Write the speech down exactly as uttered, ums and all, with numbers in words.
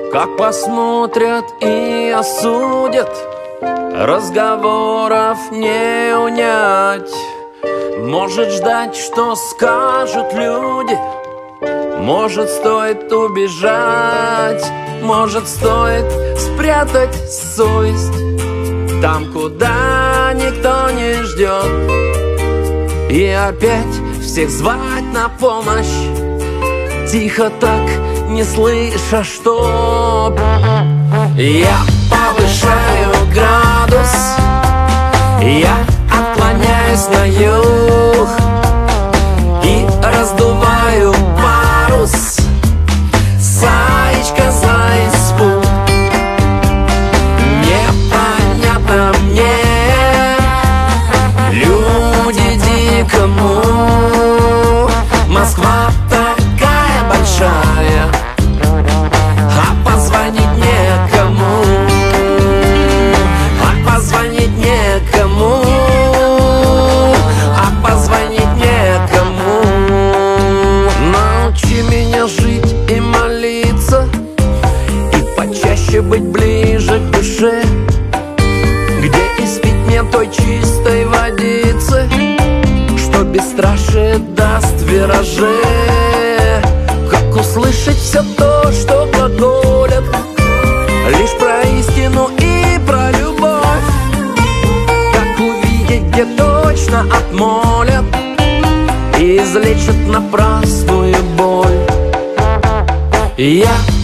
Как посмотрят и осудят, разговоров не унять. Может ждать, что скажут люди, может стоит убежать, может стоит спрятать совесть там, куда никто не ждет, и опять всех звать на помощь, тихо так, не слыша, что я повышаю градус, я отклоняюсь на юг и раздуваю парус. Заячка за испуг. Непонятно мне, люди дикому. Москва такая большая, а позвонить некому, а позвонить некому, а позвонить некому. Научи меня жить и молиться, и почаще быть ближе к душе, где испить мне той чистой водицы, что бесстрашие даст виражи. Как услышать все то, что глаголят, лишь про истину и про любовь. Как увидеть, где точно отмолят и излечат напрасную боль. Я